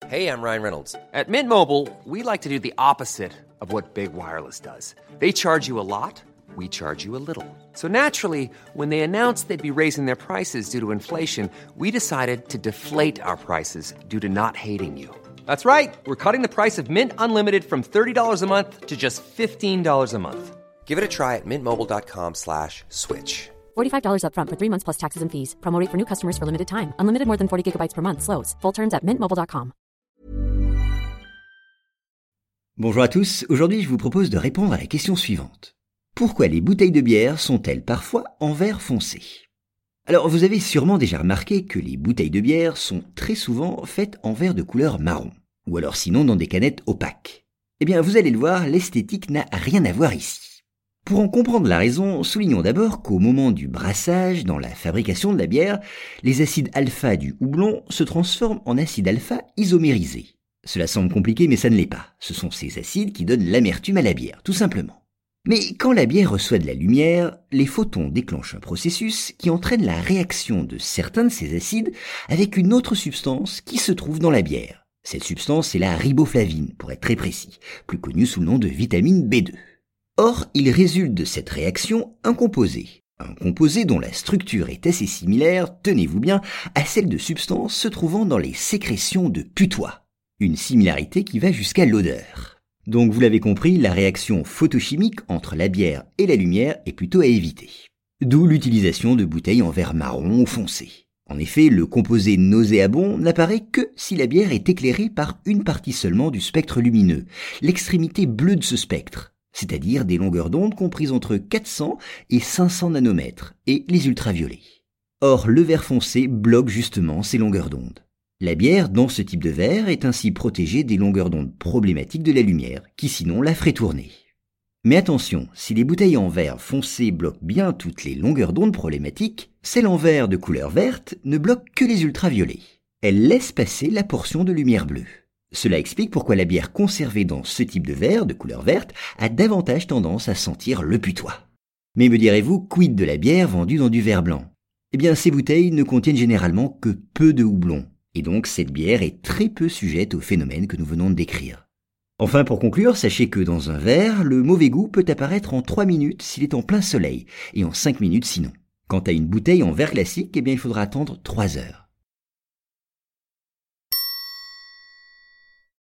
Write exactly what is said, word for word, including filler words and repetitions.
Hey, I'm Ryan Reynolds. At Mint Mobile, we like to do the opposite of what Big Wireless does. They charge you a lot, we charge you a little. So naturally, when they announced they'd be raising their prices due to inflation, we decided to deflate our prices due to not hating you. That's right. We're cutting the price of Mint Unlimited from thirty dollars a month to just fifteen dollars a month. Give it a try at mintmobile.com slash switch. forty-five dollars up front for three months plus taxes and fees. Promo rate for new customers for limited time. Unlimited more than forty gigabytes per month. Slows full terms at mint mobile dot com. Bonjour à tous, aujourd'hui je vous propose de répondre à la question suivante. Pourquoi les bouteilles de bière sont-elles parfois en verre foncé ? Alors vous avez sûrement déjà remarqué que les bouteilles de bière sont très souvent faites en verre de couleur marron, ou alors sinon dans des canettes opaques. Eh bien vous allez le voir, l'esthétique n'a rien à voir ici. Pour en comprendre la raison, soulignons d'abord qu'au moment du brassage, dans la fabrication de la bière, les acides alpha du houblon se transforment en acides alpha isomérisés. Cela semble compliqué, mais ça ne l'est pas. Ce sont ces acides qui donnent l'amertume à la bière, tout simplement. Mais quand la bière reçoit de la lumière, les photons déclenchent un processus qui entraîne la réaction de certains de ces acides avec une autre substance qui se trouve dans la bière. Cette substance, c'est la riboflavine, pour être très précis, plus connue sous le nom de vitamine B deux. Or, il résulte de cette réaction un composé. Un composé dont la structure est assez similaire, tenez-vous bien, à celle de substances se trouvant dans les sécrétions de putois. Une similarité qui va jusqu'à l'odeur. Donc vous l'avez compris, la réaction photochimique entre la bière et la lumière est plutôt à éviter. D'où l'utilisation de bouteilles en verre marron ou foncé. En effet, le composé nauséabond n'apparaît que si la bière est éclairée par une partie seulement du spectre lumineux, l'extrémité bleue de ce spectre, c'est-à-dire des longueurs d'onde comprises entre quatre cents et cinq cents nanomètres, et les ultraviolets. Or, le verre foncé bloque justement ces longueurs d'onde. La bière, dans ce type de verre, est ainsi protégée des longueurs d'onde problématiques de la lumière, qui sinon la ferait tourner. Mais attention, si les bouteilles en verre foncé bloquent bien toutes les longueurs d'onde problématiques, celles en verre de couleur verte ne bloquent que les ultraviolets. Elles laissent passer la portion de lumière bleue. Cela explique pourquoi la bière conservée dans ce type de verre de couleur verte a davantage tendance à sentir le putois. Mais me direz-vous, quid de la bière vendue dans du verre blanc ? Eh bien, ces bouteilles ne contiennent généralement que peu de houblon. Et donc cette bière est très peu sujette au phénomène que nous venons de décrire. Enfin, pour conclure, sachez que dans un verre, le mauvais goût peut apparaître en trois minutes s'il est en plein soleil, et en cinq minutes sinon. Quant à une bouteille en verre classique, eh bien il faudra attendre trois heures.